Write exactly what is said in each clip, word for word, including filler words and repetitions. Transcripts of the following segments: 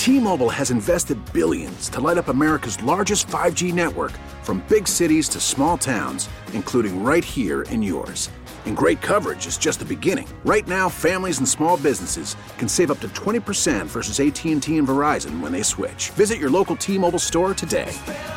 T-Mobile has invested billions to light up America's largest five G network, from big cities to small towns, including right here in yours. And great coverage is just the beginning. Right now, families and small businesses can save up to twenty percent versus A T and T and Verizon when they switch. Visit your local T-Mobile store today.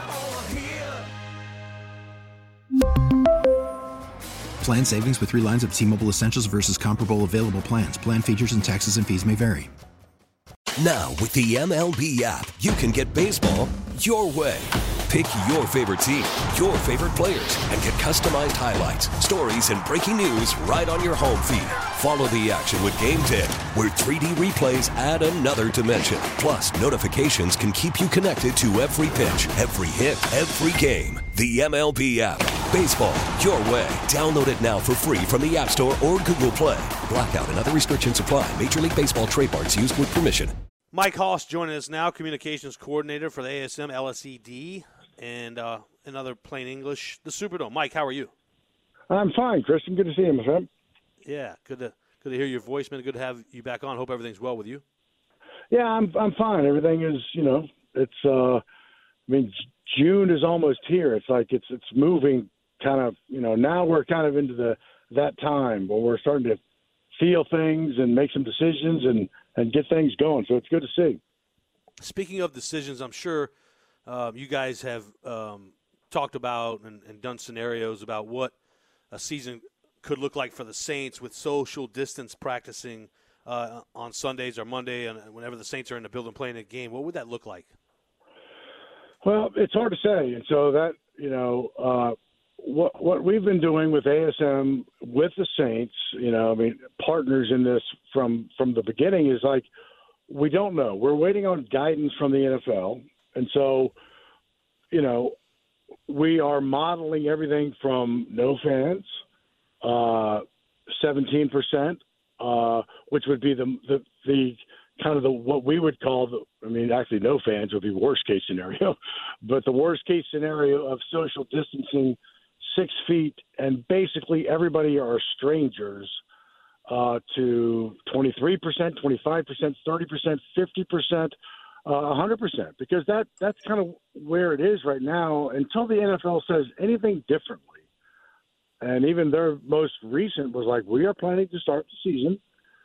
Plan savings with three lines of T-Mobile Essentials versus comparable available plans. Plan features and taxes and fees may vary. Now, with the M L B app, you can get baseball your way. Pick your favorite team, your favorite players, and get customized highlights, stories, and breaking news right on your home feed. Follow the action with Game Day, where three D replays add another dimension. Plus, notifications can keep you connected to every pitch, every hit, every game. The M L B app. Baseball your way. Download it now for free from the App Store or Google Play. Blackout and other restrictions apply. Major League Baseball trademarks used with permission. Mike Hoss joining us now, communications coordinator for the A S M L S E D, and uh, another plain English, the Superdome. Mike, how are you? I'm fine, Christian. Good to see you, my friend. Yeah, good to good to hear your voice, man. Good to have you back on. Hope everything's well with you. Yeah, I'm I'm fine. Everything is, you know, it's. Uh, I mean, June is almost here. It's like it's it's moving, kind of. You know, now we're kind of into the that time where we're starting to feel things and make some decisions and. and get things going. So it's good to see. Speaking of decisions, I'm sure um, you guys have um, talked about and, and done scenarios about what a season could look like for the Saints with social distance practicing uh, on Sundays or Monday, and whenever the Saints are in the building playing a game. What would that look like? Well, it's hard to say. And so that, you know, uh, what what we've been doing with A S M, with the Saints, you know, I mean, partners in this from from the beginning is like, we don't know. We're waiting on guidance from the N F L. And so, you know, we are modeling everything from no fans, uh, seventeen percent, uh, which would be the, the, the kind of the what we would call, the, I mean, actually no fans would be worst case scenario, but the worst case scenario of social distancing, six feet, and basically everybody are strangers uh, to twenty-three percent, twenty-five percent, thirty percent, fifty percent, uh, one hundred percent, because that, that's kind of where it is right now until the N F L says anything differently. And even their most recent was like, we are planning to start the season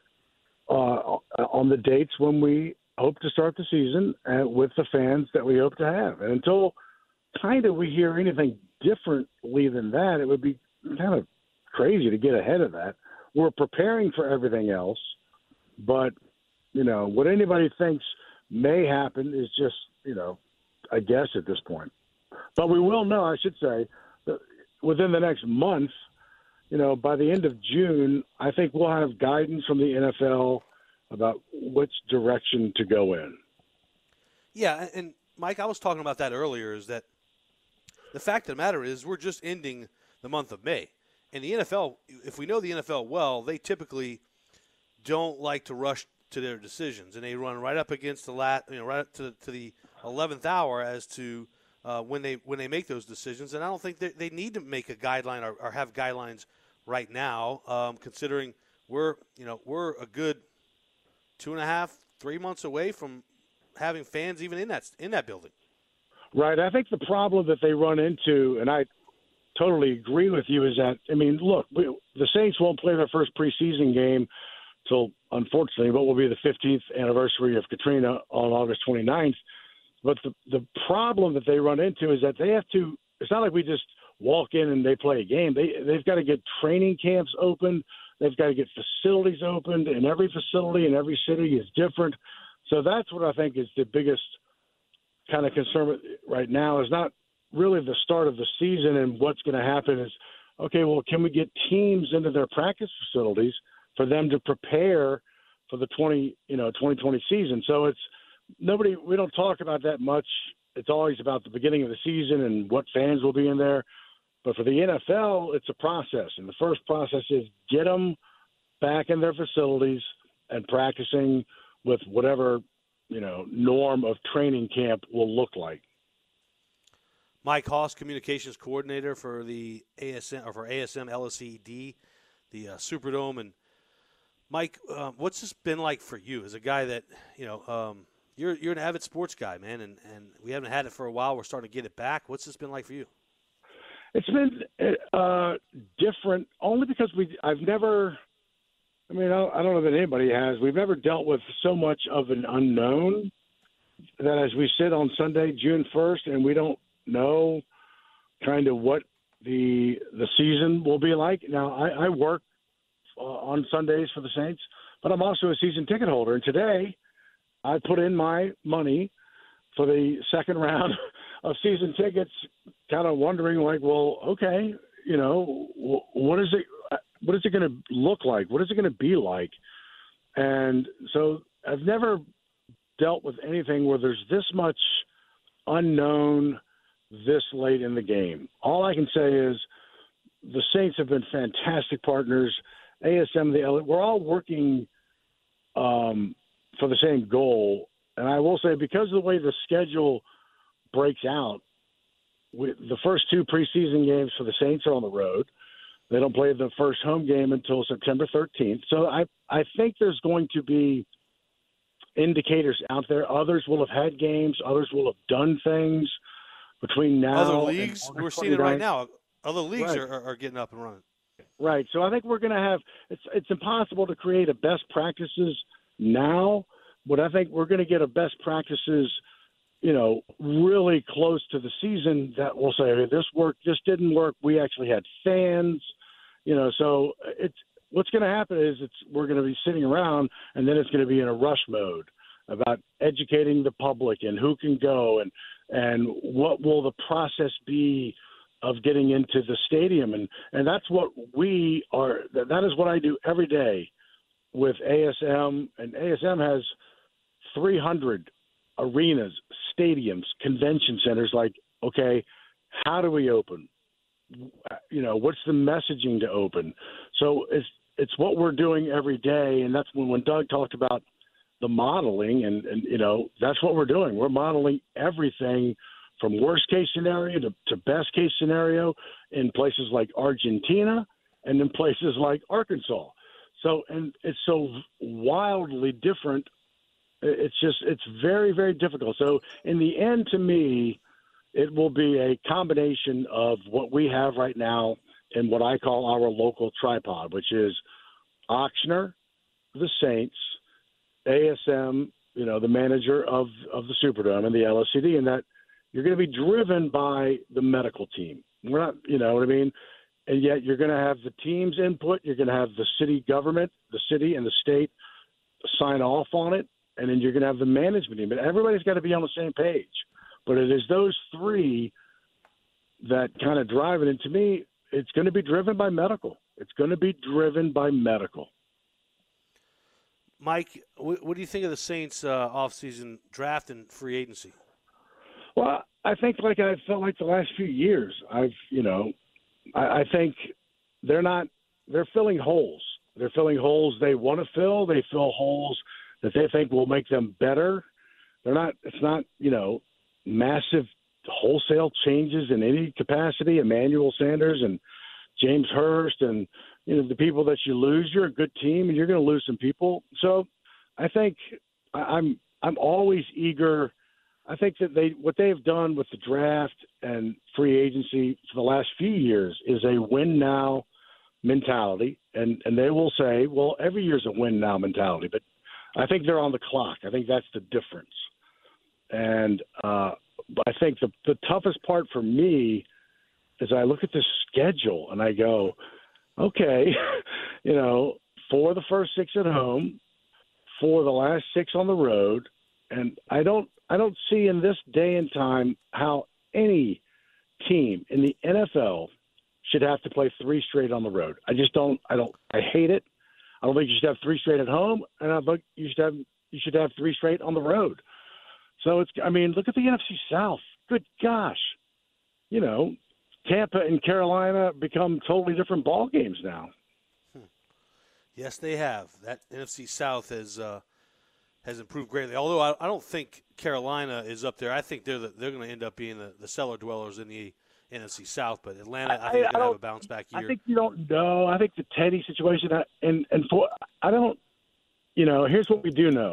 uh, on the dates when we hope to start the season and with the fans that we hope to have. And until kind of we hear anything differently than that, it would be kind of crazy to get ahead of that. We're preparing for everything else, but, you know, what anybody thinks may happen is just, you know, a guess at this point. But we will know, I should say, that within the next month, you know, by the end of June, I think we'll have guidance from the N F L about which direction to go in. Yeah, and Mike, I was talking about that earlier, is that the fact of the matter is we're just ending the month of May. And the N F L, if we know the N F L well, they typically don't like to rush to their decisions. And they run right up against the lat, you know, right up to, to the eleventh hour as to uh, when they when they make those decisions. And I don't think they, they need to make a guideline or, or have guidelines right now, um, considering we're, you know, we're a good two and a half, three months away from having fans even in that in that building. Right. I think the problem that they run into, and I totally agree with you, is that, I mean, look, we, the Saints won't play their first preseason game till, unfortunately, what will be the fifteenth anniversary of Katrina on August twenty-ninth. But the, the problem that they run into is that they have to – it's not like we just walk in and they play a game. They, they've got to get training camps open. They've got to get facilities opened, and every facility in every city is different. So that's what I think is the biggest – kind of concern right now is not really the start of the season and what's going to happen is, okay, well, can we get teams into their practice facilities for them to prepare for the twenty, you know, twenty twenty season? So it's nobody, we don't talk about that much. It's always about the beginning of the season and what fans will be in there. But for the N F L, it's a process. And the first process is get them back in their facilities and practicing with whatever, you know, norm of training camp will look like. Mike Hoss, communications coordinator for the A S M or for A S M L S E D, the uh, Superdome. And Mike, uh, what's this been like for you as a guy that, you know, um, You're you're an avid sports guy, man, and, and we haven't had it for a while. We're starting to get it back. What's this been like for you? It's been uh, different only because we I've never – I mean, I don't, I don't know that anybody has. We've never dealt with so much of an unknown that as we sit on Sunday, June first, and we don't know kind of what the the season will be like. Now, I, I work uh, on Sundays for the Saints, but I'm also a season ticket holder. And today I put in my money for the second round of season tickets, kind of wondering like, well, okay, you know, what is it, what is it going to look like? What is it going to be like? And so I've never dealt with anything where there's this much unknown this late in the game. All I can say is the Saints have been fantastic partners. A S M, the L A, we're all working um, for the same goal. And I will say, because of the way the schedule breaks out, we, the first two preseason games for the Saints are on the road. They don't play the first home game until September thirteenth. So I, I think there's going to be indicators out there. Others will have had games. Others will have done things between now. Other leagues, we're seeing it right now. Other leagues right. are, are getting up and running. Right. So I think we're going to have it's, – it's impossible to create a best practices now, but I think we're going to get a best practices, you know, really close to the season that will say, hey, this worked, this didn't work. We actually had fans, you know, so it's – what's going to happen is it's we're going to be sitting around, and then it's going to be in a rush mode about educating the public and who can go and and what will the process be of getting into the stadium. And, and that's what we are – that is what I do every day with A S M. And A S M has three hundred arenas, stadiums, convention centers. Like, okay, how do we open? You know, what's the messaging to open? So it's it's what we're doing every day, and that's when when Doug talked about the modeling, and, and you know, that's what we're doing. We're modeling everything from worst case scenario to, to best case scenario in places like Argentina and in places like Arkansas. So, and it's so wildly different. It's just it's very, very difficult. So in the end, to me, it will be a combination of what we have right now and what I call our local tripod, which is Ochsner, the Saints, A S M, you know, the manager of, of the Superdome and the L S C D, and that you're going to be driven by the medical team. We're not, you know what I mean? And yet you're going to have the team's input. You're going to have the city government, the city and the state sign off on it. And then you're going to have the management team. But everybody's got to be on the same page. But it is those three that kind of drive it. And to me, it's going to be driven by medical. It's going to be driven by medical. Mike, what do you think of the Saints' uh, offseason draft and free agency? Well, I think like I felt like the last few years, I've, you know, I, I think they're not – they're filling holes. They're filling holes they want to fill. They fill holes that they think will make them better. They're not – it's not, you know, massive wholesale changes in any capacity. Emmanuel Sanders and James Hurst and, you know, the people that you lose, you're a good team and you're going to lose some people. So I think I'm I'm always eager. I think that they what they've done with the draft and free agency for the last few years is a win now mentality. And, and they will say, well, every year's a win now mentality. But I think they're on the clock. I think that's the difference. And uh, I think the, the toughest part for me is I look at the schedule and I go, okay, you know, for the first six at home, for the last six on the road, and I don't I don't see in this day and time how any team in the N F L should have to play three straight on the road. I just don't I don't I hate it. I don't think you should have three straight at home, and I think you should have you should have three straight on the road. So it's I mean, look at the N F C South. Good gosh. You know, Tampa and Carolina become totally different ball games now. Hmm. Yes, they have. That N F C South has uh, has improved greatly. Although I, I don't think Carolina is up there. I think they're the, they're going to end up being the, the cellar dwellers in the N F C South. But Atlanta, I, I think, is going to have a bounce back year. I think you don't know. I think the Teddy situation, and and for I don't. You know, here's what we do know.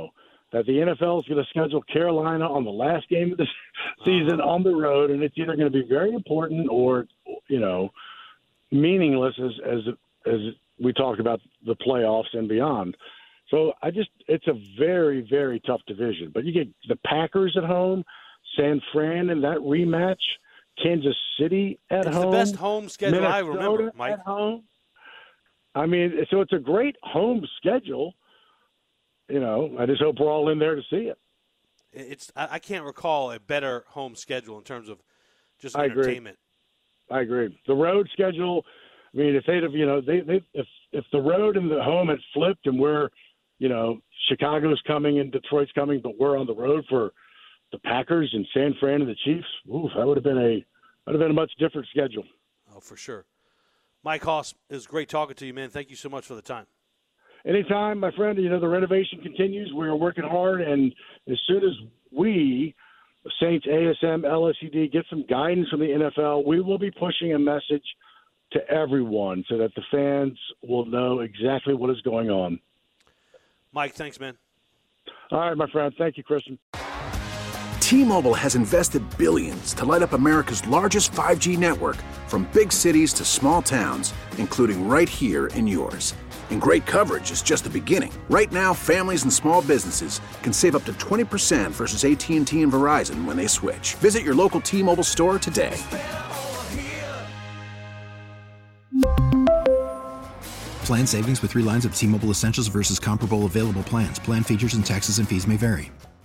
that the N F L is going to schedule Carolina on the last game of the season on the road, and it's either going to be very important or, you know, meaningless as as as we talked about the playoffs and beyond. So I just it's a very, very tough division. But you get the Packers at home, San Fran in that rematch, Kansas City at it's home. It's the best home schedule Minnesota I remember, Mike. At home. I mean, so it's a great home schedule. You know, I just hope we're all in there to see it. It's I can't recall a better home schedule in terms of just I entertainment. Agree. I agree. The road schedule. I mean, if they'd have, you know, they, they if if the road and the home had flipped, and we're, you know, Chicago's coming and Detroit's coming, but we're on the road for the Packers and San Fran and the Chiefs. Ooh, that would have been a would have been a much different schedule. Oh, for sure. Mike Hoss, it was great talking to you, man. Thank you so much for the time. Anytime, my friend. You know, the renovation continues. We are working hard, and as soon as we, Saints, A S M, L S U D, get some guidance from the N F L, we will be pushing a message to everyone so that the fans will know exactly what is going on. Mike, thanks, man. All right, my friend. Thank you, Christian. T-Mobile has invested billions to light up America's largest five G network, from big cities to small towns, including right here in yours. And great coverage is just the beginning. Right now, families and small businesses can save up to twenty percent versus A T and T and Verizon when they switch. Visit your local T-Mobile store today. Plan savings with three lines of T-Mobile Essentials versus comparable available plans. Plan features and taxes and fees may vary.